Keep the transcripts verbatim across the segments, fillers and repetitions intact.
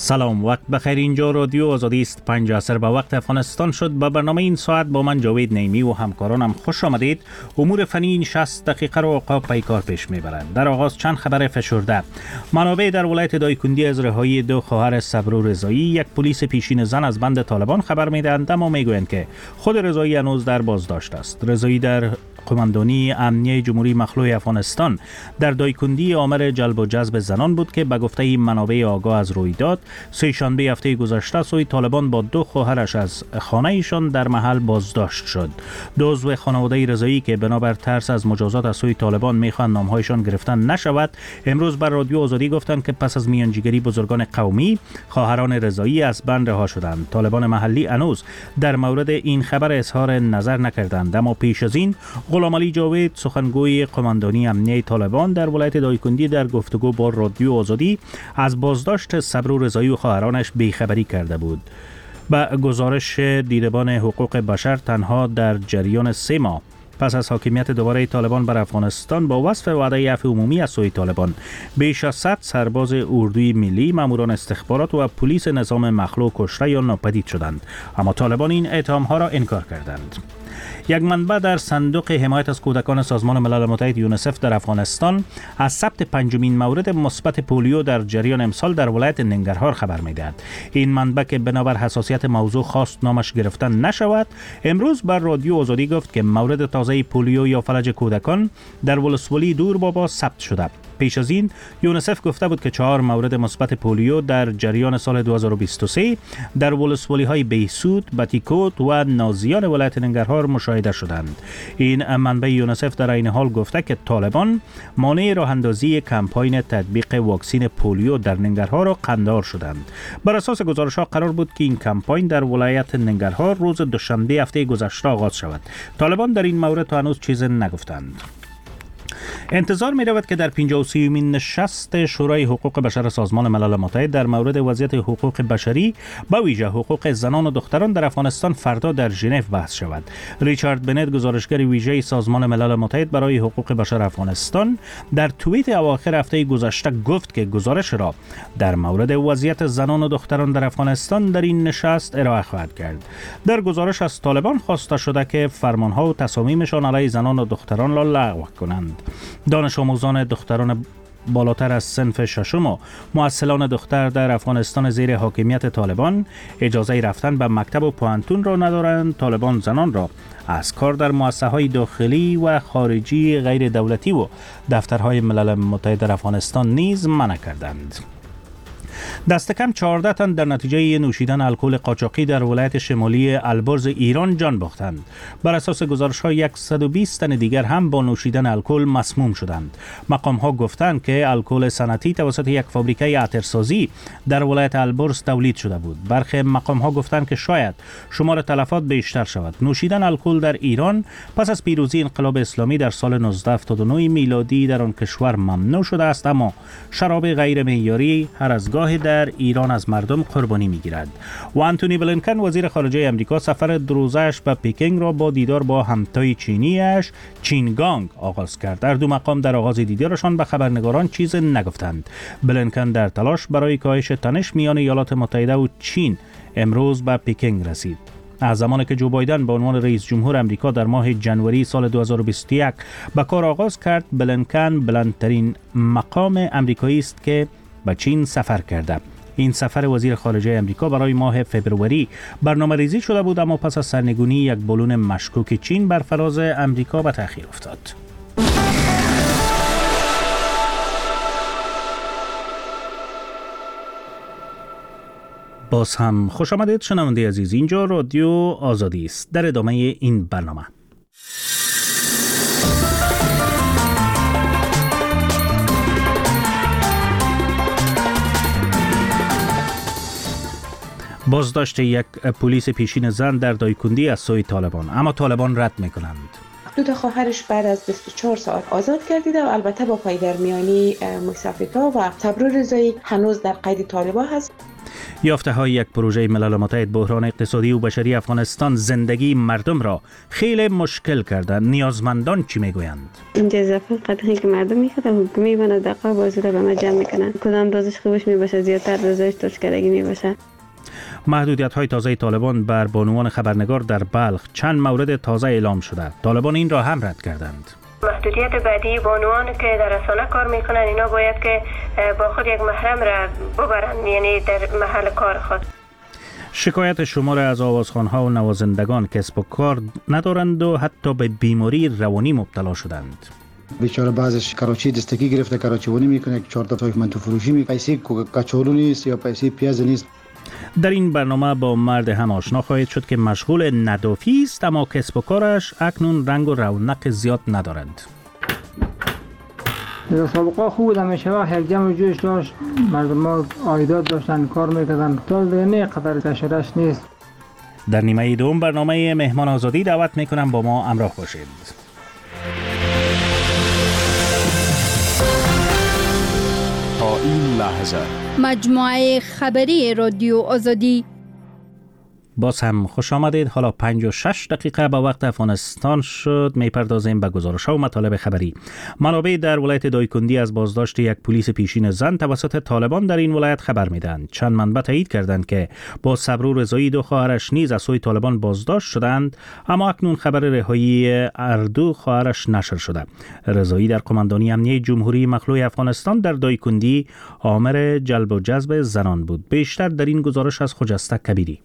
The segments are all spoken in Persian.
سلام، وقت بخیر. اینجا رادیو آزادی است. پنج عصر به وقت افغانستان شد. به برنامه این ساعت با من جاوید نیمی و همکارانم خوش آمدید. امور فنی این شصت دقیقه را عقاب پیکار پیش میبرند. در آغاز چند خبر فشرده. منابع در ولایت دایکندی از رهایی دو خواهر صبرو رضایی، یک پلیس پیشین زن از بند طالبان خبر میدهند، اما میگویند که خود رضایی هنوز در بازداشت است. رضایی در قماندانی امنیه جمهوری مخلوع افغانستان در دایکندی آمر جلب و جذب زنان بود که به گفته منابع آگاه از رویداد سه شنبه هفته گذشته سوی طالبان با دو خواهرش از خانه ایشان در محل بازداشت شد. دو عضو خانواده رضایی که بنابر ترس از مجازات از سوی طالبان میخوان نامهایشان گرفتن نشود، امروز بر رادیو آزادی گفتند که پس از میانجیگری بزرگان قومی خواهران رضایی از بند رها شدند. طالبان محلی هنوز در مورد این خبر اظهار نظر نکردند، اما پیش از این غلام علی جاوید، سخنگوی قماندانی امنیه طالبان در ولایت دایکندی، در گفتگو با رادیو آزادی از بازداشت صبرو رضایی و خواهرانش بیخبری کرده بود. با گزارش دیدبان حقوق بشر، تنها در جریان سه ماه پس از حاکمیت دوباره طالبان بر افغانستان با وصف وعده عفو عمومی از سوی طالبان، بیش از صد سرباز اردوی ملی، ماموران استخبارات و پلیس نظام مخلوع کشته یا ناپدید شدند، اما طالبان این اتهام‌ها را انکار کردند. یک منبع در صندوق حمایت از کودکان سازمان ملل متحد یونیسف در افغانستان از ثبت پنجمین مورد مثبت پولیو در جریان امسال در ولایت ننگرهار خبر می‌دهد. این منبع که بنابر حساسیت موضوع خواست نامش گرفتن نشود، امروز بر رادیو آزادی گفت که مورد تازه پولیو یا فلج کودکان در ولسوالی دور بابا ثبت شده. پیش از این یونیسف گفته بود که چهار مورد مثبت پولیو در جریان سال دو هزار و بیست و سه در ولسوالی‌های بیسود، بتیکوت و نازیان ولایت ننگرهار مشاهده شدند. این منبع یونیسف در این حال گفته که طالبان مانع راه اندازی کمپاین تطبیق واکسن پولیو در ننگرهار را قندار شدند. بر اساس گزارش‌ها قرار بود که این کمپاین در ولایت ننگرهار روز دوشنبه هفته گذشته آغاز شود. طالبان در این مورد تا هنوز چیزی نگفتند. انتظار می رود که در پنجاه و سومین نشست شورای حقوق بشر سازمان ملل متحد در مورد وضعیت حقوق بشری به ویژه حقوق زنان و دختران در افغانستان فردا در ژنو بحث شود. ریچارد بنت، گزارشگر ویژه سازمان ملل متحد برای حقوق بشر افغانستان، در توییت اواخر هفته گذشته گفت که گزارش را در مورد وضعیت زنان و دختران در افغانستان در این نشست ارائه خواهد کرد. در گزارش از طالبان خواسته شده که فرمانها و تصامیمشان علیه زنان و دختران را لغو کنند. دانش آموزان دختران بالاتر از صنف ششم و مؤثلان دختر در افغانستان زیر حاکمیت طالبان اجازه رفتن به مکتب و پوهنتون را ندارند. طالبان زنان را از کار در مؤسسه‌های داخلی و خارجی غیر دولتی و دفترهای ملل متحد در افغانستان نیز منع کردند. دست کم چهارده تن در نتیجه نوشیدن الکل قاچاقی در ولایت شمالی البرز ایران جان باختند. بر اساس گزارش‌ها صد و بیست تن دیگر هم با نوشیدن الکل مسموم شدند. مقام‌ها گفتند که الکل صنعتی توسط یک فابریکه عطرسازی در ولایت البرز تولید شده بود. برخی مقام‌ها گفتند که شاید شمار تلفات بیشتر شود. نوشیدن الکل در ایران پس از پیروزی انقلاب اسلامی در سال نوزده هفتاد و نه میلادی در آن کشور ممنوع شده است، اما شراب غیر معیاری هر از گاه در ایران از مردم قربانی می‌گیرد. و آنتونی بلینکن، وزیر خارجه امریکا، سفر دو روزه‌اش به پکینگ را با دیدار با همتای چینی‌اش چینگانگ آغاز کرد. در دو مقام در آغاز دیدارشان به خبرنگاران چیز نگفتند. بلینکن در تلاش برای کاهش تنش میان ایالات متحده و چین امروز به پکینگ رسید. از زمانی که جو بایدن به عنوان رئیس جمهور امریکا در ماه جنوری سال دو هزار و بیست و یک به کار آغاز کرد، بلینکن بلندترین مقام امریکایی است که به چین سفر کرده. این سفر وزیر خارجه امریکا برای ماه فبروری برنامه ریزی شده بود، اما پس از سرنگونی یک بالون مشکوک چین بر فراز امریکا به تأخیر افتاد. باز هم خوش آمدید شنونده عزیز. اینجا رادیو آزادی است. در ادامه این برنامه بازداشت یک پلیس پیشین زن در دایکندی از سوی طالبان، اما طالبان رد میکنند. دو تا خواهرش بعد از بیست و چهار ساعت آزاد گردیده و البته با پایدرمیانی موسی افریقا و صبرو رضایی هنوز در قید طالبان هست. یافته های یک پروژه ملل متحد بحران اقتصادی و بشری افغانستان زندگی مردم را خیلی مشکل کرده. نیازمندان چی میگویند؟ اینجا اضافه قطعی که مردم میخواد حکومی بنا دقیقا بازی را به ما جمع میکنن. کدام دوزش خوبش میباشه زیادتر دوزش توشکرگی میباشه. محدودیت های تازه طالبان بر بانوان خبرنگار در بلخ. چند مورد تازه اعلام شده. طالبان این را هم رد کردند. محدودیت بعدی بانوان که در رسانه کار میکنن اینا باید که با خود یک محرم را ببرن، یعنی در محل کار خود. شکایت شمار از آوازخوان‌ها و نوازندگان کسب و کار ندارند و حتی به بیماری روانی مبتلا شدند. بیچاره بعضش کراچی دستگی گرفته، کراچیونی میکنه، چهار تا تایف منتو فروشی می پیسه کچالو نیست یا پیسه پیاز نیست. در این برنامه با مرد هم آشنا خواهید شد که مشغول ندافی است اما کسب و کارش اکنون رنگ و رونق زیاد ندارند. در سابقه خوب بود، همیشه وقت یک جمع جوش داشت، مردم ها عایدات داشتن، کار میکردن. تا نه قدر کشرش نیست. در نیمه دوم برنامه مهمان آزادی دعوت میکنم با ما همراه باشید. تا این لحظه مجموعه خبری رادیو آزادی. باز هم خوش آمدید. حالا پنج و شش دقیقه به وقت افغانستان شد. میپردازیم به گزارش‌ها و مطالب خبری. منابع در ولایت دایکندی از بازداشت یک پلیس پیشین زن توسط طالبان در این ولایت خبر میدن. چند منبع تایید کردند که با صبر و رضایی دو خواهرش نیز از سوی طالبان بازداشت شدند، اما اکنون خبر رهایی هر دو خواهرش نشر شده. رضایی در قماندانی امنیه جمهوری مخلوع افغانستان در دایکندی آمر جلب و جذب زنان بود. بیشتر در این گزارش از خجسته کبیری.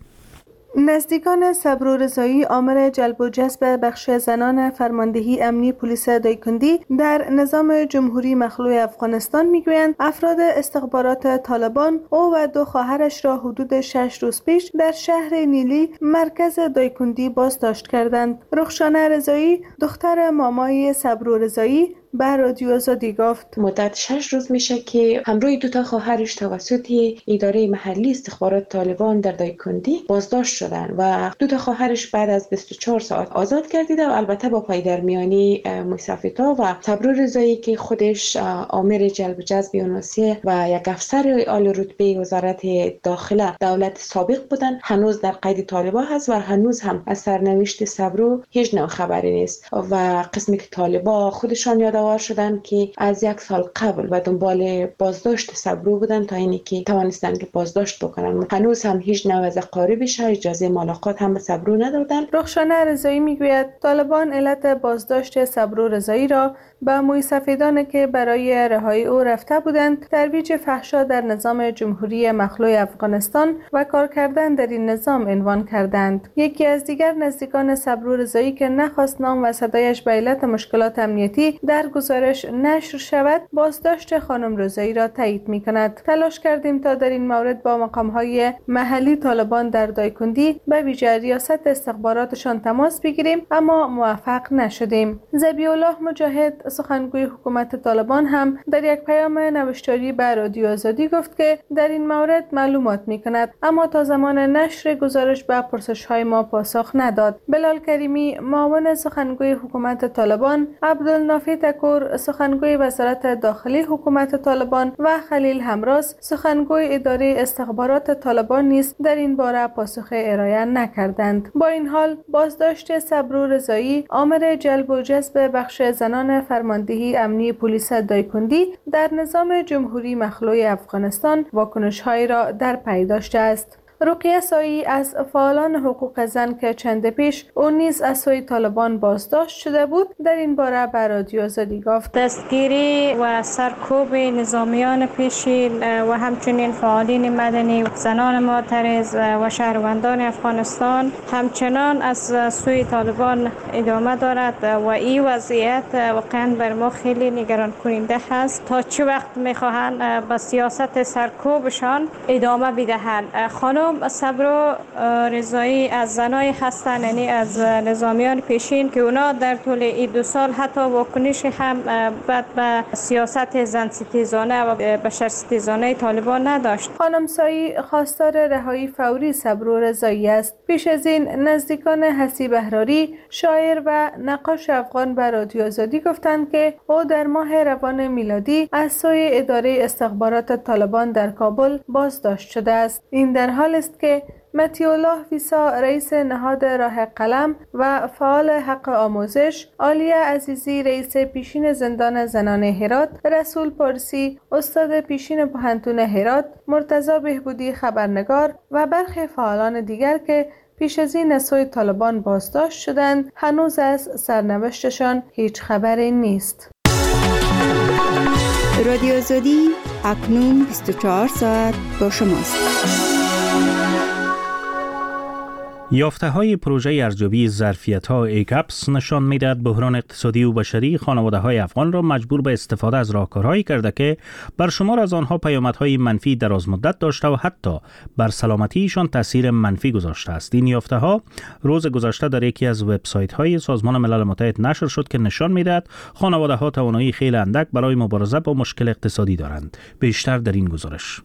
نزدیکان صبر و رضایی آمر جلب و جذب بخش زنان فرماندهی امنی پلیس دایکندی در نظام جمهوری مخلوع افغانستان میگویند افراد استخبارات طالبان او و دو خواهرش را حدود شش روز پیش در شهر نیلی مرکز دایکندی بازداشت کردند. رخشانه رضایی دختر مامای صبر و رضایی به رادیو آزادی گفت مدت شش روز میشه که همراه دو تا خواهرش توسط اداره محلی استخبارات طالبان در دایکندی بازداشت شدن و دو تا خواهرش بعد از بیست و چهار ساعت آزاد گردیده و البته با پایدرمیانی موسیفیتا و صبر رضایی که خودش آمر جلب و جذب یونسی و یک افسر عالی رتبه وزارت داخله دولت سابق بودن هنوز در قید طالبان هست و هنوز هم از سرنوشت صبر هیچ نوع خبری نیست و قسمی که طالبان خودشان یاد شدن که از یک سال قبل و دنبال بازداشت صبرو بودن تا اینی که توانستن که بازداشت بکنن. هنوز هم هیچ نوع از قاربش اجازه ملاقات هم به صبرو ندادن. رخشانه رضایی میگوید طالبان علت بازداشت صبرو رضایی را به موی سفیدان که برای رهایی او رفته بودند ترویج فحشا در نظام جمهوری مخلوع افغانستان و کار کردن در این نظام عنوان کردند. یکی از دیگر نزدیکان صبرو رضایی که نخواست نام و صدایش به علت مشکلات امنیتی در گزارش نشر شود بازداشت خانم رضایی را تایید می کند. تلاش کردیم تا در این مورد با مقام‌های محلی طالبان در دایکندی به ویژه ریاست استخباراتشان تماس بگیریم اما موفق نشدیم. ذبیح الله مجاهد سخنگوی حکومت طالبان هم در یک پیام نوشتاری به رادیو آزادی گفت که در این مورد معلومات می کند اما تا زمان نشر گزارش به پرسش‌های ما پاسخ نداد. بلال کریمی معاون سخنگوی حکومت طالبان، عبدالنافی تکور سخنگوی وزارت داخلی حکومت طالبان و خلیل همراز سخنگوی اداره استخبارات طالبان نیز در این باره پاسخ ارائه نکردند. با این حال بازداشت صبر و رضایی آمر جلب و جذب بخش زنان فرماندهی امنی پلیس دایکندی در نظام جمهوری مخلوع افغانستان واکنش‌هایی را در پی داشته است. رقیه سایی از فعالان حقوق زن که چند پیش او نیز از سوی طالبان بازداشت شده بود در این باره به رادیو آزادی گفت دستگیری و سرکوب نظامیان پیشین و همچنین فعالین مدنی زنان معترض و شهروندان افغانستان همچنان از سوی طالبان ادامه دارد و این وضعیت واقعا بر ما خیلی نگران کننده هست. تا چه وقت میخواهند به سیاست سرکوبشان ادامه بدهند؟ خانم خانم صبرا رضایی از زنای هستن، یعنی از نظامیان پیشین که اونا در طول این دو سال حتی واکنش هم بعد به سیاست زن ستیزانه و بشر ستیزانه طالبان نداشت. خانم سایی خواستار رهایی فوری صبرا رضایی است. پیش از این نزدیکان حسیب احراری، شاعر و نقاش افغان به رادیو آزادی گفتند که او در ماه روان میلادی از سوی اداره استخبارات طالبان در کابل بازداشت شده است. این در حال است که مطیع الله ویسا رئیس نهاد راه قلم و فعال حق آموزش، عالیه عزیزی رئیس پیشین زندان زنان هرات، رسول پارسی استاد پیشین پوهنتون هرات، مرتضی بهبودی خبرنگار و برخی فعالان دیگر که پیش از این از سوی طالبان بازداشت شدند، هنوز از سرنوشتشان هیچ خبری نیست. رادیو آزادی اکنون بیست و چهار ساعت با شماست. یافته های پروژه ارزیابی ظرفیت ها ایکپس نشان میدهد بحران اقتصادی و بشری خانواده های افغان را مجبور به استفاده از راهکارهایی کرده که بر شمار از آنها پیامدهای منفی دراز مدت داشته و حتی بر سلامتیشان تاثیر منفی گذاشته است. این یافته ها روز گذشته در یکی از وبسایت های سازمان ملل متحد نشر شد که نشان میدهد خانواده ها توانایی خیلی اندک برای مبارزه با مشکل اقتصادی دارند. بیشتر در این گزارش.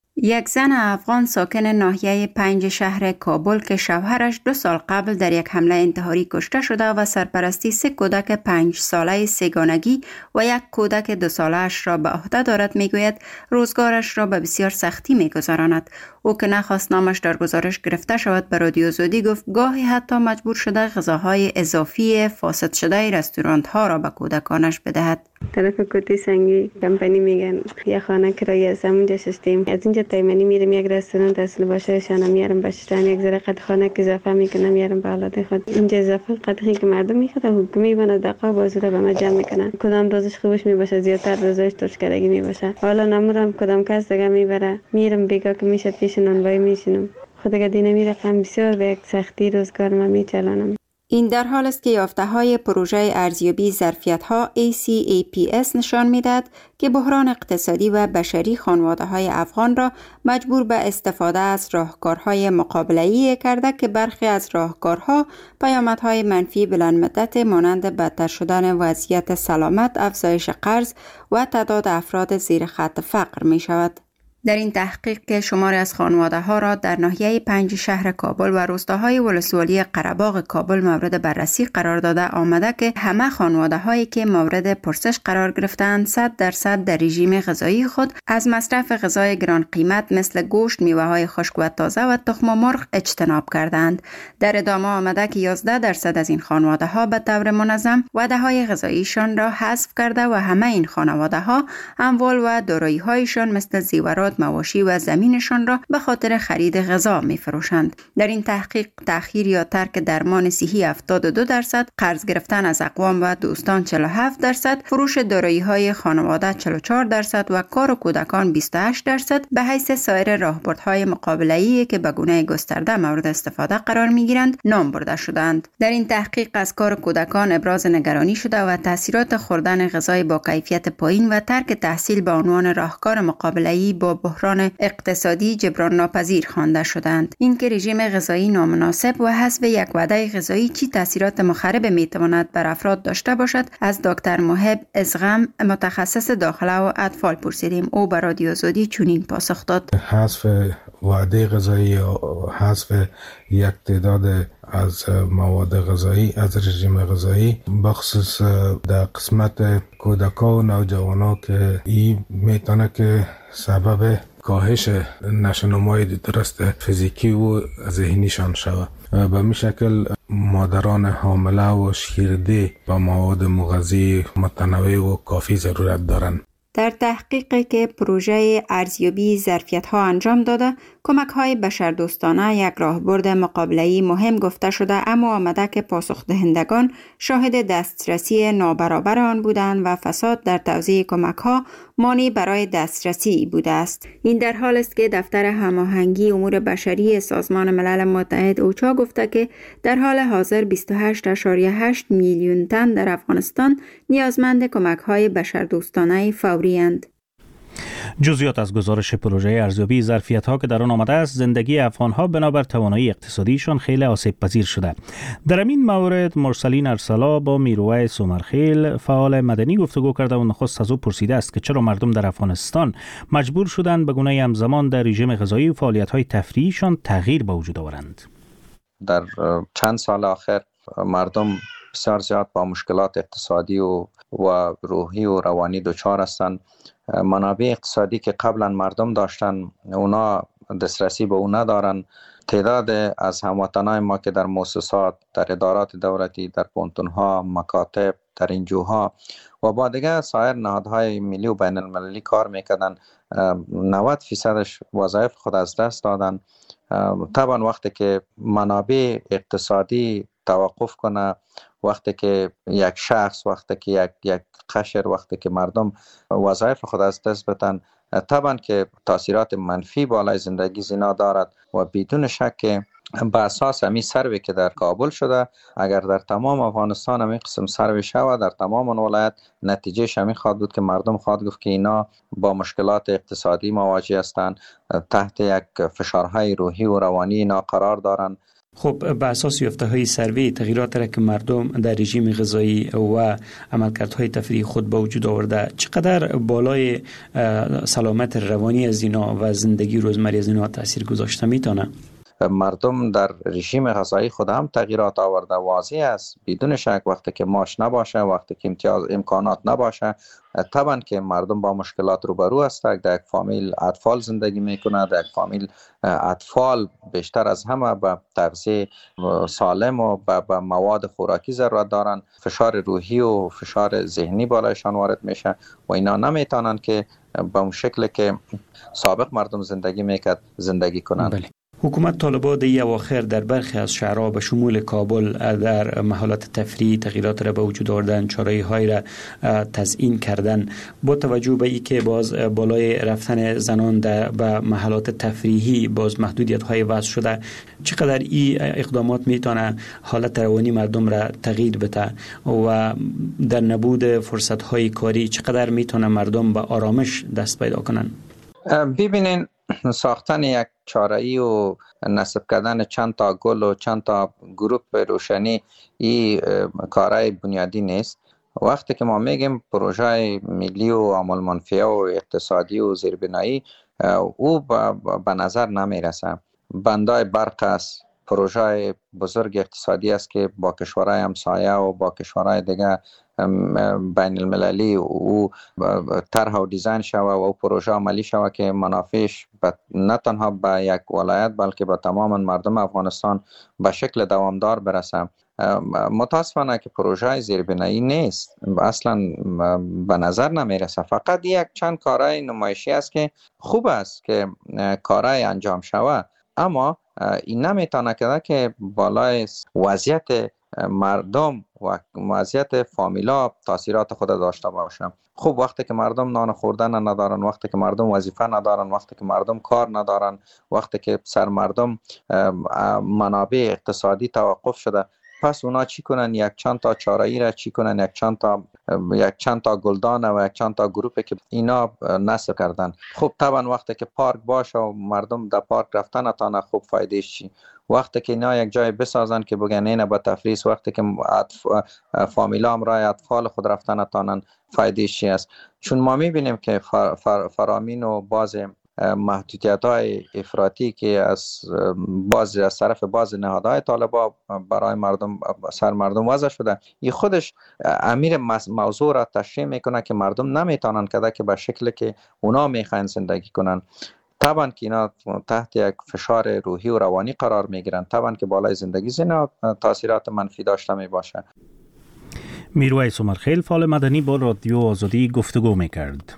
یک زن افغان ساکن ناحیه پنج شهر کابل که شوهرش دو سال قبل در یک حمله انتحاری کشته شده و سرپرستی سه کودک پنج ساله سگانگی و یک کودک دو ساله‌اش را به عهده دارد میگوید روزگارش را به بسیار سختی میگذراند. او که نخواست نامش در گزارش گرفته شود به رادیو آزادی گفت گاهی حتی مجبور شده غذاهای اضافی فاسد شده رستوران ها را به کودکانش بدهد. طرف کوتی سنگی کمپانی میگن یه خانه کرایه از اونجا شستیم. از اینجا تایمانی میرم یک رستوران اصل باشه شانه میارم باشتن یک ذره قد خانه که اضافه میکنم میارم به حالت خود. اینجا اضافه قدری که مردم میخواد حکومی بنا دقیقا بازوره به ما جمع میکنن. کدام دوزش خوبش میباشه زیادتر دوزش ترشکرگی میباشه. حالا نمورم کدام کس دیگه میبره میرم بیگا که میشه پیش نانوایی میشینم. خود دیگه دینه میره رقم بسیار به یک سختی روزگار ما میچلانم. این در حال است که یافته های پروژه ارزیابی ظرفیت ها ای سی ای پی اس نشان میدهد که بحران اقتصادی و بشری خانواده های افغان را مجبور به استفاده از راهکارهای مقابله‌ای کرده که برخی از راهکارها پیامدهای منفی بلند مدت مانند بدتر شدن وضعیت سلامت، افزایش قرض و تعداد افراد زیر خط فقر می شود. در این تحقیق که شماری از خانواده ها را در ناحیه پنج شهر کابل و روستاهای ولسوالی قره‌باغ کابل مورد بررسی قرار داده آمده که همه خانواده هایی که مورد پرسش قرار گرفتند صد درصد در رژیم غذایی خود از مصرف غذای گران قیمت مثل گوشت، میوه های خشک و تازه و تخم مرغ اجتناب کردند. در ادامه آمده که یازده درصد از این خانواده ها به طور منظم وعده های غذاییشان را حذف کرده و همه این خانواده ها اموال و دارایی هایشان مثل زیورات، مواشی و زمینشان را به خاطر خرید غذا می فروشند. در این تحقیق تأخیر یا ترک درمان صحی هفتاد و دو درصد، قرض گرفتن از اقوام و دوستان چهل و هفت درصد، فروش دارایی های خانواده چهل و چهار درصد و کار کودکان بیست و هشت درصد به حیث سایر راهبردهای مقابله‌ای که به گونه گسترده مورد استفاده قرار می گیرند نام برده شدند. در این تحقیق از کار کودکان ابراز نگرانی شده و تاثیرات خوردن غذای با کیفیت پایین و ترک تحصیل به عنوان راهکار مقابله‌ای با بحران اقتصادی جبران ناپذیر خوانده شدند. این که رژیم غذایی نامناسب و حذف یک وعده غذایی چی تاثیرات مخرب میتواند بر افراد داشته باشد از دکتر محب ازغم متخصص داخله و اطفال پرسیدیم. او به رادیو آزادی چنین پاسخ داد: حذف وعده غذایی و حذف یک تعداد از مواد غذایی از رژیم غذایی بخصوص در قسمت کودکان و نوجوانان که این میتونه که سبب کاهش نشونمای درست فیزیکی و ذهنیشان شود. به می شکل مادران حامله و شیرده با مواد مغذی متنوع و کافی ضرورت دارند. در تحقیقی که پروژه ارزیابی ظرفیت‌ها انجام داده، کمک‌های بشردوستانه یک راهبرد مقابله‌ای مهم گفته شده، اما آمده که پاسخ دهندگان شاهد دسترسی نابرابر آن بودند و فساد در توزیع کمک‌ها مانع برای دسترسی بوده است. این در حال است که دفتر هماهنگی امور بشری سازمان ملل متحد اوچا گفته که در حال حاضر بیست و هشت ممیز هشت میلیون تن در افغانستان نیازمند کمک‌های بشردوستانه فوری اند. جزئیات از گزارش پروژه ارزیابی ظرفیت‌ها که در آن آمده است، زندگی افغان‌ها بنابر توانایی اقتصادیشان خیلی آسیب پذیر شده. در این مورد مرسلین ارسلا با میرویس سومرخیل فعال مدنی گفتگو کرده و نخست از او پرسیده است که چرا مردم در افغانستان مجبور شدند به گونه همزمان در رژیم غذایی و فعالیت‌های تفریحیشان تغییر به وجود آورند. در چند سال آخر مردم بسیار زیاد با مشکلات اقتصادی و و روحی و روانی دچار هستند. منابع اقتصادی که قبلا مردم داشتن اونا دسترسی به اون ندارن. تعداد از هموطنان ما که در مؤسسات، در ادارات دولتی، در پونتونها، مکاتب، در انجوها و با دیگر سایر نهادهای ملی و بین المللی کار میکردن، نود فیصدش وظایف خود از دست دادن. طبعا وقتی که منابع اقتصادی توقف کنه، وقتی که یک شخص، وقتی که یک یک قشر، وقتی که مردم وظایف خود از دست بدن، طبعا که تاثیرات منفی بالای زندگی زینا دارد و بدون شک که به اساس همین سروی که در کابل شده، اگر در تمام افغانستان همین قسم سروی شود، در تمام ولایت، نتیجه همین خواهد بود که مردم خواهد گفت که اینا با مشکلات اقتصادی مواجه هستند، تحت یک فشارهای روحی و روانی اینا قرار دارند. خب به اساس یافته‌های سروی، تغییرات را که مردم در رژیم غذایی و عملکردهای تفریحی خود به وجود آورده، چقدر بالای سلامت روانی از اینا و زندگی روزمره از اینا تاثیر گذاشته میتونه؟ مردم در رژیم غذایی خود هم تغییرات آورده. واضح است بدون شک وقتی که ماش نباشه، وقتی که امتیاز امکانات نباشه، طبعا که مردم با مشکلات روبرو هستند. در یک فامیل اطفال زندگی میکنه، در یک فامیل اطفال بیشتر از همه به تغذیه سالم و به مواد خوراکی ضرورت دارن. فشار روحی و فشار ذهنی بالایشان وارد میشه و اینا نمیتونن که به اون شکل که سابق مردم زندگی میکرد زندگی کنند. بله. حکومت طالبان در اواخر در برخی از شهرها به شمول کابل در محلات تفریحی تغییرات را به وجود آوردن، چاره‌های را تزیین کردن. با توجه به اینکه باز بالای رفتن زنان در به محلات تفریحی باز محدودیت‌های وضع شده، چقدر این اقدامات میتونه حالت روانی مردم را تغییر بده و در نبود فرصت‌های کاری چقدر میتونه مردم به آرامش دست پیدا کنن؟ ببینین، ساختن یک چاره‌ای و نصب کردن چند تا گل و چند تا گروپ روشنی این کارهای بنیادی نیست. وقتی که ما میگیم پروژه ملی و عامل منفعه و اقتصادی و زیربنایی، او به نظر نمیرسه. بندای برق است، پروژه بزرگ اقتصادی است که با کشورهای همسایه و با کشورهای دیگه بین المللی او طرح و دیزاین شوه و او پروژه عملی شوه که منافعش نه تنها به یک ولایت بلکه به تمام مردم افغانستان به شکل دوامدار برسه. متاسفانه که پروژه زیربنایی نیست، اصلا به نظر نمیرسه. فقط یک چند کارهای نمایشی است که خوب است که کارهای انجام شوه، اما این نمیتونه که که بالای وضعیت مردم و وضعیت فامیلا تاثیرات خود داشته باشه. خب وقتی که مردم نان خوردن ندارن، وقتی که مردم وظیفه ندارن، وقتی که مردم کار ندارن، وقتی که سر مردم منابع اقتصادی توقف شده، پس اونا چی کنن؟ یک چند تا چاره‌ای را چی کنن؟ یک چند تا یک چند تا گلدان و یک چند تا گروپی که اینا نصب کردن. خب طبعا وقتی که پارک باشه و مردم در پارک رفتن نتانه، خوب فایدهش چی؟ وقتی که اینا یک جای بسازن که بگن اینه با تفریح، وقتی که فامیلا هم رای اطفال خود رفتن نتانن، فایدهش چی است؟ چون ما میبینیم که فر فر فرامین و باز محدودیت‌های افراطی که از باز از طرف باز نهادهای طالبان برای مردم سر مردم وضع شده، این خودش امیر موضوع را تشریح میکنه که مردم نمیتونن کده که به شکلی که اونا میخواین زندگی کنن. طبعا که اینا تحت یک فشار روحی و روانی قرار میگیرن، طبعا که بالای زندگی اینا تاثیرات منفی داشته میباشه. میرویس سومرخیل فعال مدنی با رادیو آزادی گفتگو میکرد.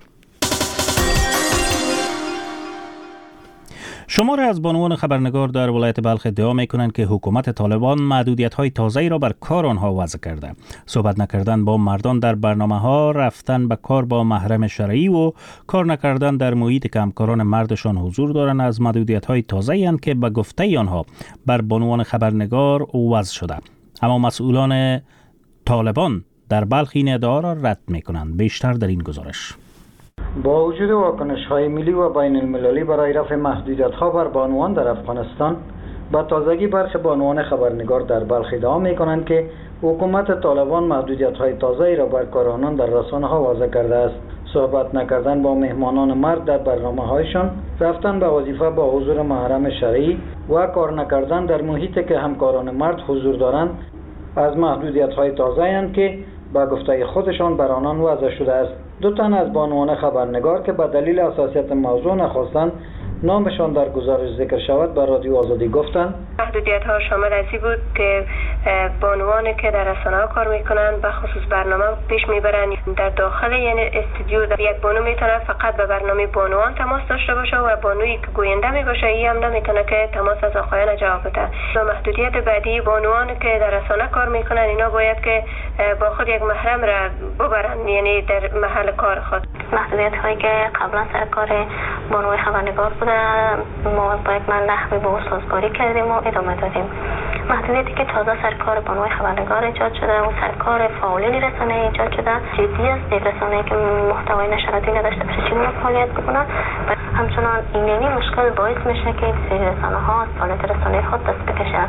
شماره از بانوان خبرنگار در ولایت بلخ ادعا میکنند که حکومت طالبان محدودیت‌های تازه‌ای را بر کار آنها وضع کرده. صحبت نکردن با مردان در برنامه‌ها، رفتن به کار با محرم شرعی و کار نکردن در محیط که همکاران مردشان حضور دارند از محدودیت‌های تازه‌ای اند که به گفته آنها بر بانوان خبرنگار وضع شده. اما مسئولان طالبان در بلخ این ادعا را رد میکنند. بیشتر در این گزارش. با وجود واکنش‌های ملی و بین المللی برای رفع محدودیت‌ها بر بانوان در افغانستان، به تازگی برخی بانوان خبرنگار در بلخ ادعا می‌کنند که حکومت طالبان محدودیت‌های تازه‌ای را بر کارآمدان در رسانه‌ها وضع کرده است. صحبت نکردن با مهمانان مرد در برنامه‌هایشان، رفتن به وظیفه با حضور محرم شرعی و کار نکردن در محیطی که همکاران مرد حضور دارند از محدودیت‌های تازه‌اند که به گفته خودشان بر آنان وضع شده است. دو تن از بانوان خبرنگار که به دلیل حساسیت موضوع نخواستند نامشان در گزارش ذکر شود به رادیو آزادی گفتند محدودیت ها شامل ازی بود که بانوانی که در رسانه‌ها کار میکنند به خصوص برنامه پیش میبرند در داخل یعنی استودیو در یک بانو میتونه فقط به برنامه بانوان تماس داشته باشه و بانویی که گوینده میباشه ای هم نمیتونه که تماس از آقایان جواب بده. و محدودیت بعدی بانوانی که در رسانه کار میکنند اینا باید که با خود یک محرم را ببرن یعنی در محل کار خود. محدودیت هایی که قبلا سر کار بانوی خبرنگار بوده ما با یک نحوی با سازگاری کردیم و ادامه دادیم. محدودیتی که تازه سرکار بانوی خبرنگار ایجاد شده و سرکار فعالین رسانه ایجاد شده جدی است. یک رسانه‌ای که محتوای نشراتی نداشته باشه چگونه فعالیت بکنه و همچنان اینمی مشکل باعث میشه که سری رسانه‌ها از فعالیت رسانه خود دست بکشند.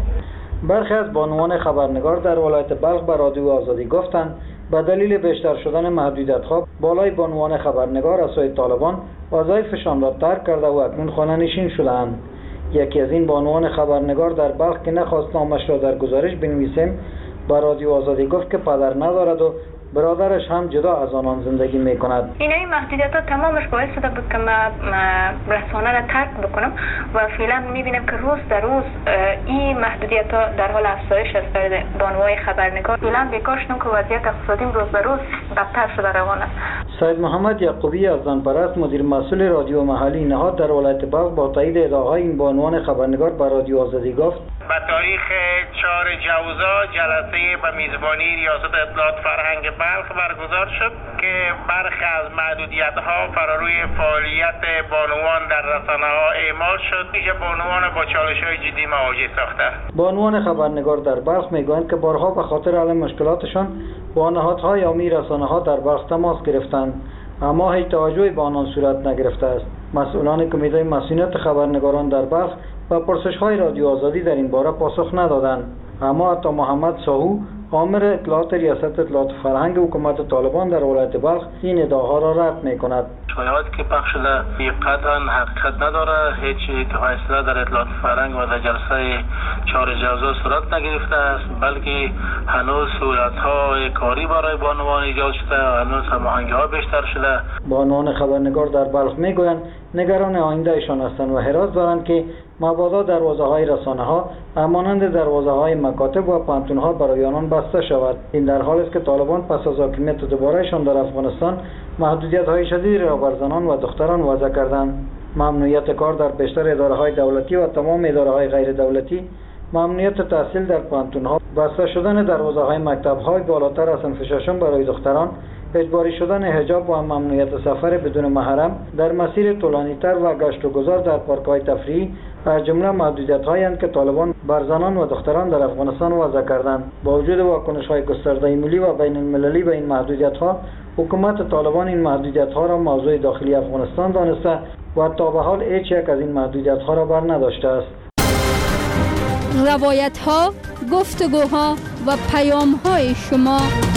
برخی از بانوان خبرنگار در ولایت بلخ به رادیو آزادی گفتند به دلیل بیشتر شدن محدودیت‌ها بالای بانوان خبرنگار از سوی طالبان وظایفشان را ترک کرده و اکنون خانه‌نشین شده‌اند. یکی از این بانوان خبرنگار در بلخ که نخواست نامش را در گزارش بنویسیم به رادیو آزادی گفت که پدر ندارد و برادرش هم جدا از آنان زندگی میکند. این این محدودیت‌ها تمامش باعث شده بود که من رسانه را ترک بکنم و فعلا میبینم که روز در روز این محدودیت‌ها در حال افزایش است برای بانوهای خبرنگار. فعلا بیکار شدم که وضعیت اقتصادی روز به روز بدتر شده روان است. سید محمد یعقوبی از زنپرست مدیر مسئول رادیو محلی نهاد در ولایت بلخ با تایید ادعاهای این بانوان خبرنگار به رادیو آزادی گفت به تاریخ چهار جوزا جلسه به میزبانی ریاست اطلاعات فرهنگ بلخ برگزار شد که برخی از محدودیت‌ها فراروی فعالیت بانوان در رسانه‌ها اعمال شد. دیگه بانوان با چالش‌های جدی مواجه ساخته. بانوان خبرنگار در بلخ میگویند که بارها به خاطر حل مشکلاتشان با نهادهای عامی رسانه‌ها در بلخ تماس گرفتند اما هیچ توجهی به آنان صورت نگرفته است. مسئولان کمیته مسئولیت خبرنگاران در بلخ و پرسش‌های رادیو آزادی در این باره پاسخ ندادند. اما حتی محمد ساهو آمر اطلاعات ریاست اطلاعات فرهنگ حکومت طالبان در ولایت بلخ این ادعاها را رد می‌کند. شایعاتی که پخش شده قطعاً حقیقت نداره. هیچ فیصله در اطلاعات فرهنگ و در جلسه چهار جوزا صورت نگرفته است، بلکه هنوز سهولت‌های کاری برای بانوان ایجاد شده و هنوز هماهنگی‌ها بیشتر شده. بانوان خبرنگار در بلخ میگویند نگران آیندهشان هستند و حراس دارند که مبادا دروازه‌های رسانه‌ها همانند دروازه‌های مکاتب و پانتون‌ها برای آنان بسته شود. این در حالی است که طالبان پس از حاکمیت دوباره‌شان در افغانستان محدودیت‌های شدیدی را بر زنان و دختران وضع کردند. ممنوعیت کار در بیشتر اداره‌های دولتی و تمام اداره‌های غیر دولتی، ممنوعیت تحصیل در پانتون‌ها، بسته شدن دروازه‌های مکتب‌های بالاتر از صنف ششم برای دختران، اجباری شدن حجاب و ممنوعیت سفر بدون محرم در مسیر طولانی‌تر و گشت و گذار در پارک‌های تفریحی از جمله محدودیت‌هایی هستند که طالبان بر زنان و دختران در افغانستان وضع کردند. با وجود واکنش‌های گسترده ملی و بین المللی به این محدودیت‌ها، حکومت طالبان این محدودیت‌ها را موضوع داخلی افغانستان دانسته و تا به حال هیچ یک از این محدودیت‌ها را بر نداشته است. روایت‌ها، گفتگوها و پیام‌های شما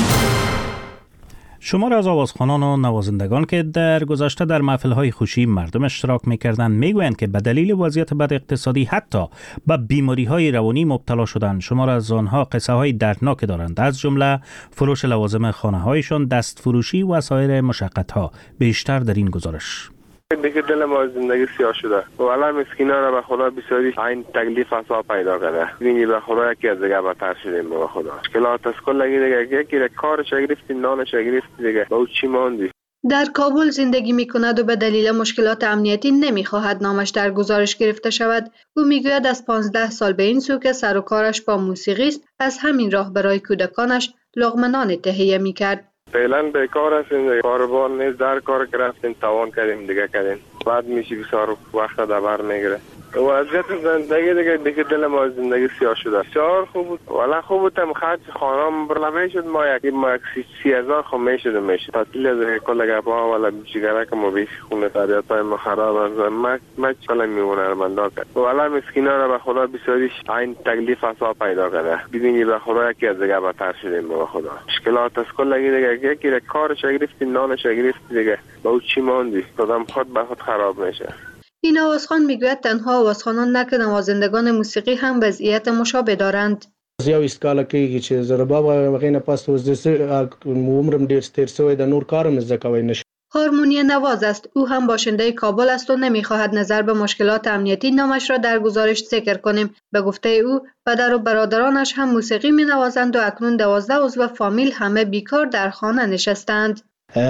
شمار از آوازخوانان و نوازندگان که در گذشته در محفل‌های خوشی مردم اشتراک می‌کردند میگویند که به دلیل وضعیت بد اقتصادی حتی به بیماری‌های روانی مبتلا شدند. شمار از آنها قصه‌های دردناک دارند، از جمله فروش لوازم خانه‌هایشان، دست فروشی و سایر مشقت‌ها. بیشتر در این گزارش. دیگه دل ما زندگی سیاه شده و والا مسکینا را به خدا بسیاری این تکلیف اصلا پیدا کرده. ببینی به خدا یکی از دیگه بدتر شدیم به خدا. مشکلات از کل دیگه یکی را کارش گرفتیم، نانش گرفتیم دیگه با چی ماندی. در کابل زندگی می کند و به دلیل مشکلات امنیتی نمی خواهد نامش در گزارش گرفته شود. او می گوید از پانزده سال به این سو که سر و کارش با موسیقی است، از همین راه برای کودکانش لقمه نان تهیه می کرد. فعلا بیکار هستیم، کاروبار نیست، در کار گرفتیم، توان کردیم دیگه کردیم، بعد میشه بسیار وقت دبر میگیره. وضعیت زندگی دیگه دیگه دل ما زندگی سیاه شده. چهار خوب بود والا خوب بودم خرج خانم برنامه شد ما یک ما یک سی هزار خو میشد میشد تعطیل از کل گپا والا بیچاره که ما بیش خونه تاریات ما خراب است ما ما کلا میمونه مندا کرد والا مسکینا را به خدا بسیاریش این تکلیف اسا پیدا کرده ببینی به خدا یکی از دیگه بدتر شدیم به خدا مشکلات از کل دیگه یکی کارش گرفت نانش گرفت دیگه با او چی ماندی خودم خود به خود خراب میشه. این آوازخوان میگوید تنها آوازخوانان نه که نوازندگان موسیقی هم وضعیت مشابه دارند. یو اسکاله کېږي چې زه بابا غینه پاس اوس د عمرم ډیر ستر شوی د نور کارم زده کوي نشم. هارمونی نواز است. او هم باشنده کابل است و نمیخواهد نظر به مشکلات امنیتی نامش را در گزارش ذکر کنیم. به گفته او پدر و برادرانش هم موسیقی می نوازند و اکنون دوازده عضو فامیل همه بیکار در خانه نشستند.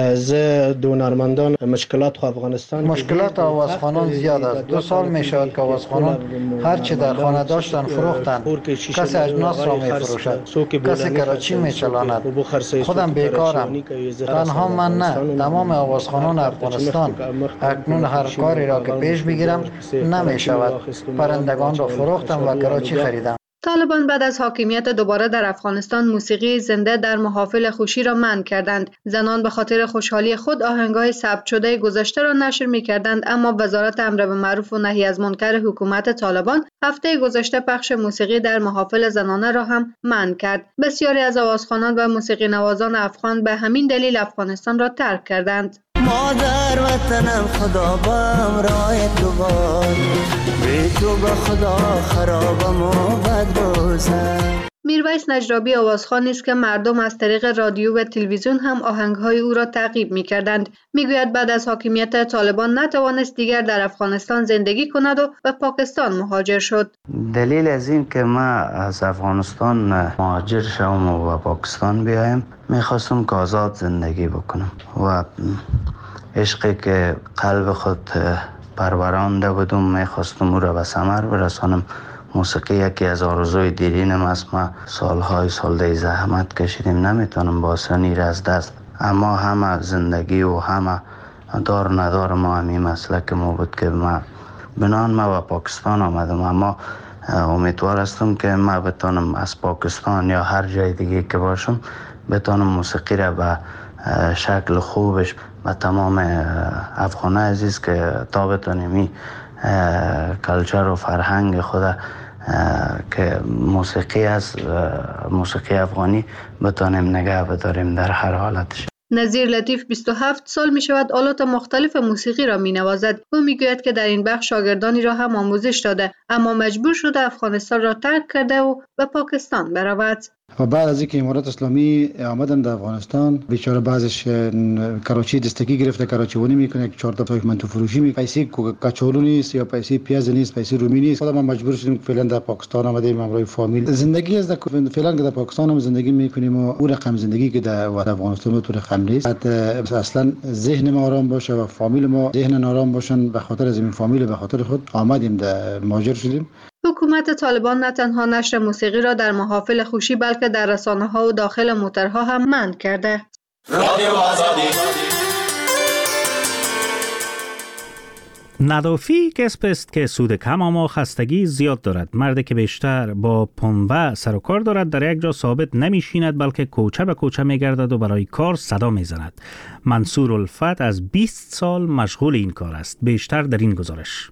زه د هنرمندان مشکلات خو افغانستان مشکلات آوازخوانان زیاد است. دو سال می شود که آوازخوانان هر چه در خانه داشتن فروختند. کسی اجناس را می فروشد، کسی کراچی می چلاند. خودم بیکارم، تنها من نه، تمام آوازخوانان افغانستان. اکنون هر کاری را که پیش بگیرم نمی شود. پرندگان را فروختم و کراچی خریدم. طالبان بعد از حاکمیت دوباره در افغانستان موسیقی زنده در محافل خوشی را منع کردند. زنان به خاطر خوشحالی خود آهنگ‌های ثبت شده گذشته را نشر می‌کردند، اما وزارت امر به معروف و نهی از منکر حکومت طالبان هفته گذشته پخش موسیقی در محافل زنانه را هم منع کرد. بسیاری از آوازخوانان و موسیقی نوازان افغان به همین دلیل افغانستان را ترک کردند. مادر وطنم خدا بام رای تو باد بی تو به خدا خرابم و بد روزم. میرویس نجرابی آوازخوانی است که مردم از طریق رادیو و تلویزیون هم آهنگهای او را تعقیب می‌کردند. میگوید بعد از حاکمیت طالبان نتوانست دیگر در افغانستان زندگی کند و به پاکستان مهاجر شد. دلیل از این که ما از افغانستان مهاجر شوم و به پاکستان بیایم میخواستم که آزاد زندگی بکنم و عشقی که قلب خود پرورانده بودم میخواستم او را به ثمر برسانم. موسیقی یکی از آرزوی دیرینم است. ما سالهای سالده زحمت کشیدیم، نمیتونم با آسانی را از دست، اما همه زندگی و همه دار ندار ما همین مسلک ما بود که ما بنان ما به پاکستان آمدم. اما امیدوار هستم که ما بتانم از پاکستان یا هر جای دیگه که باشم بتانم موسیقی را به شکل خوبش و تمام افغان عزیز که تا بتانیم این کلچر و فرهنگ خود که موسیقی از موسیقی افغانی بتانیم نگه بداریم در هر حالتش. نظیر لطیف بیست و هفت سال می شود آلات مختلف موسیقی را می نوازد. او می گوید که در این بخش شاگردانی را هم آموزش داده، اما مجبور شده افغانستان را ترک کرده و به پاکستان برود. و بعد از اینکه امارات اسلامی آمدن در افغانستان بیچاره بعضش کراچی دستگی گرفته، کراچی ونی میکنه که چهار تا منتو فروشی می پیسه کچولو نیست یا پیسه پیاز نیست، پیسه رومی نیست. خودم مجبور شدیم فعلا در پاکستان آمدیم همراه فامیل. زندگی از فعلا که در پاکستان هم زندگی میکنیم و اون رقم زندگی که در افغانستان تو رقم نیست. اصلا ذهن ما آرام باشه و فامیل ما ذهن آرام باشن. به خاطر از این فامیل به خاطر خود آمدیم در مهاجر شدیم. حکومت طالبان نه تنها نشر موسیقی را در محافل خوشی بلکه در رسانه‌ها و داخل موترها هم منع کرده. ندافی کسب است که سود کم اما خستگی زیاد دارد. مردی که بیشتر با پنبه سر و کار دارد در یک جا ثابت نمیشیند بلکه کوچه به کوچه میگردد و برای کار صدا میزند. منصور الفت از بیست سال مشغول این کار است. بیشتر در این گزارش.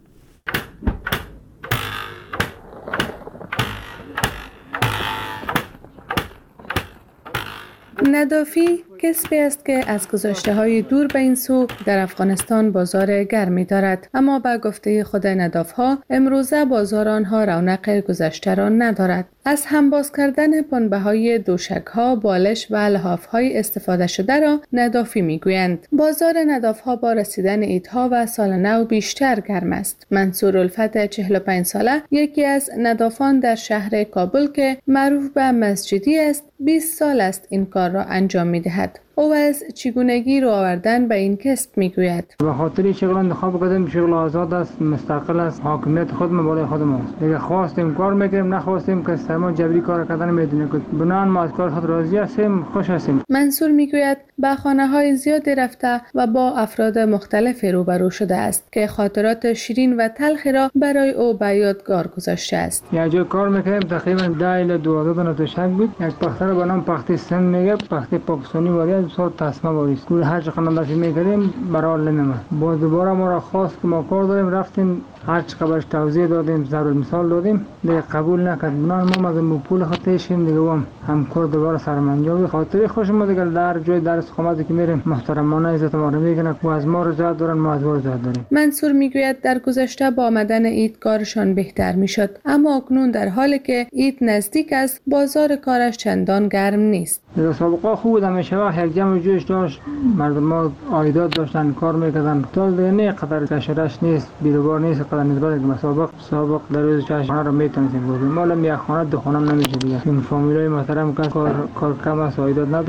ندافی کسبی است که از گذشته های دور به این سو در افغانستان بازار گرمی دارد، اما با گفته خود نداف ها امروزه بازار آنها رونق گذشته را ندارد. از همباز کردن پنبه های دوشک ها، بالش و لحاف های استفاده شده را ندافی می گویند. بازار نداف ها با رسیدن عیدها و سال نو بیشتر گرم است. منصور الفت چهل و پنج ساله یکی از ندافان در شهر کابل که معروف به مسجدی است، بیست سال است این کار را انجام می دهد. او از چگونگی رو آوردن به این کسب میگوید. به خاطر شغل انتخاب کردیم، شغل آزاد است، مستقل است، حاکمیت خودم بالای خودم است. دیگه خواستیم کار میکنیم، نخواستیم که سرما جبری کار کردن میدونیم که بنان ما از کار خود راضی هستیم، خوش هستیم. منصور میگوید به خانه‌های زیادی رفته و با افراد مختلف روبرو شده است که خاطرات شیرین و تلخی را برای او به یادگار گذاشته است. یک جای کار میکنیم، تقریبا ده الی دوازده تا نتوشک بود. یک پختر به نام پخت سند میگه، پخت پاکستانی وارد صد تسمه واریست. کل هر چقدر نفی میکردیم برای نمی‌آمد. با دوباره ما را خواست که ما کار داریم، رفتیم هر چقدر برش توضیح دادیم، ضرب المثال دادیم، دیگه قبول نکرد. بنان ما از پول خود تیشیم دیگه هم هم کار دوباره سرمنجابی خاطر خوش ما دیگه در جای درس خامدی که میریم محترمانه عزت ما رو میکنن و از ما رضایت دارن، ما از او رضایت داریم. منصور میگوید در گذشته با آمدن عید کارشان بهتر میشد، اما اکنون در حالی که عید نزدیک است بازار کارش چندان گرم نیست. دیگه سابقه خوب بود، همیشه وقت یک جمع جوش داشت، مردم ما عایدات داشتن، کار میکردن. تا دیگه نه قدر کشرش نیست، بیروبار نیست قدر نسبت به مسابق سابق در روز چش خانه رو میتونیم بگیریم. مال یک خانه دو خانه نمیشه دیگه. این فامیلای محترم که کار کار کم است، عایدات نداره.